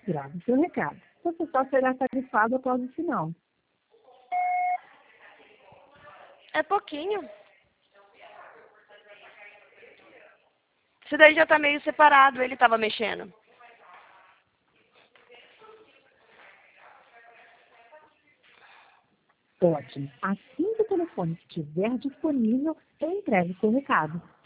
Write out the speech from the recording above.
Grave seu recado. Você só será tarifado após o sinal. É pouquinho. Esse daí já tá meio separado, ele tava mexendo. Ótimo. Assim que o telefone estiver disponível, eu entrego seu recado.